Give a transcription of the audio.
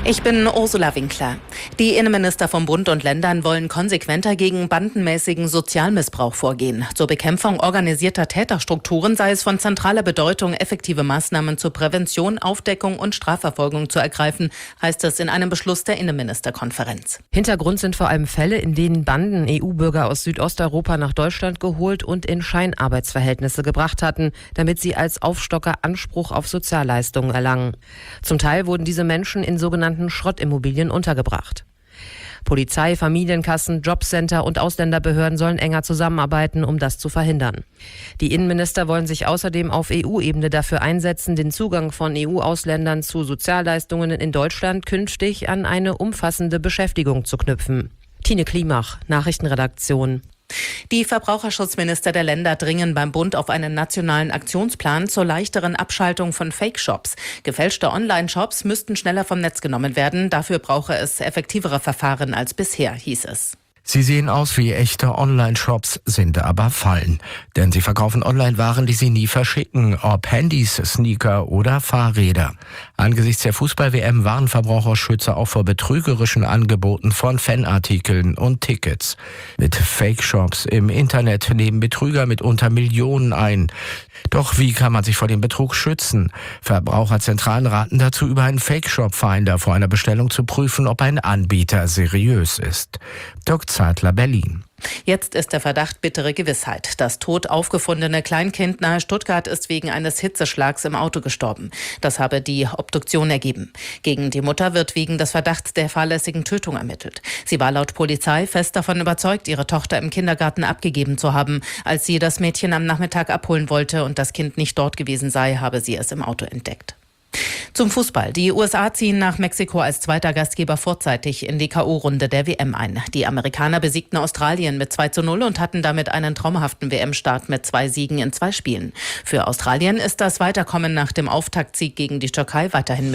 Ich bin Ursula Winkler. Die Innenminister von Bund und Ländern wollen konsequenter gegen bandenmäßigen Sozialmissbrauch vorgehen. Zur Bekämpfung organisierter Täterstrukturen sei es von zentraler Bedeutung, effektive Maßnahmen zur Prävention, Aufdeckung und Strafverfolgung zu ergreifen, heißt es in einem Beschluss der Innenministerkonferenz. Hintergrund sind vor allem Fälle, in denen Banden EU-Bürger aus Südosteuropa nach Deutschland geholt und in Scheinarbeitsverhältnisse gebracht hatten, damit sie als Aufstocker Anspruch auf Sozialleistungen erlangen. Zum Teil wurden diese Menschen in sogenannten Schrottimmobilien untergebracht. Polizei, Familienkassen, Jobcenter und Ausländerbehörden sollen enger zusammenarbeiten, um das zu verhindern. Die Innenminister wollen sich außerdem auf EU-Ebene dafür einsetzen, den Zugang von EU-Ausländern zu Sozialleistungen in Deutschland künftig an eine umfassende Beschäftigung zu knüpfen. Tine Klimach, Nachrichtenredaktion. Die Verbraucherschutzminister der Länder dringen beim Bund auf einen nationalen Aktionsplan zur leichteren Abschaltung von Fake-Shops. Gefälschte Online-Shops müssten schneller vom Netz genommen werden. Dafür brauche es effektivere Verfahren als bisher, hieß es. Sie sehen aus wie echte Online-Shops, sind aber Fallen. Denn sie verkaufen Online-Waren, die sie nie verschicken, ob Handys, Sneaker oder Fahrräder. Angesichts der Fußball-WM warnen Verbraucherschützer auch vor betrügerischen Angeboten von Fanartikeln und Tickets. Mit Fake-Shops im Internet nehmen Betrüger mitunter Millionen ein. Doch wie kann man sich vor dem Betrug schützen? Verbraucherzentralen raten dazu, über einen Fake-Shop-Finder vor einer Bestellung zu prüfen, ob ein Anbieter seriös ist. Dirk Zeitler, Berlin. Jetzt ist der Verdacht bittere Gewissheit. Das tot aufgefundene Kleinkind nahe Stuttgart ist wegen eines Hitzeschlags im Auto gestorben. Das habe die Obduktion ergeben. Gegen die Mutter wird wegen des Verdachts der fahrlässigen Tötung ermittelt. Sie war laut Polizei fest davon überzeugt, ihre Tochter im Kindergarten abgegeben zu haben. Als sie das Mädchen am Nachmittag abholen wollte und das Kind nicht dort gewesen sei, habe sie es im Auto entdeckt. Zum Fußball. Die USA ziehen nach Mexiko als zweiter Gastgeber vorzeitig in die K.O.-Runde der WM ein. Die Amerikaner besiegten Australien mit 2:0 und hatten damit einen traumhaften WM-Start mit 2 Siegen in 2 Spielen. Für Australien ist das Weiterkommen nach dem Auftaktsieg gegen die Türkei weiterhin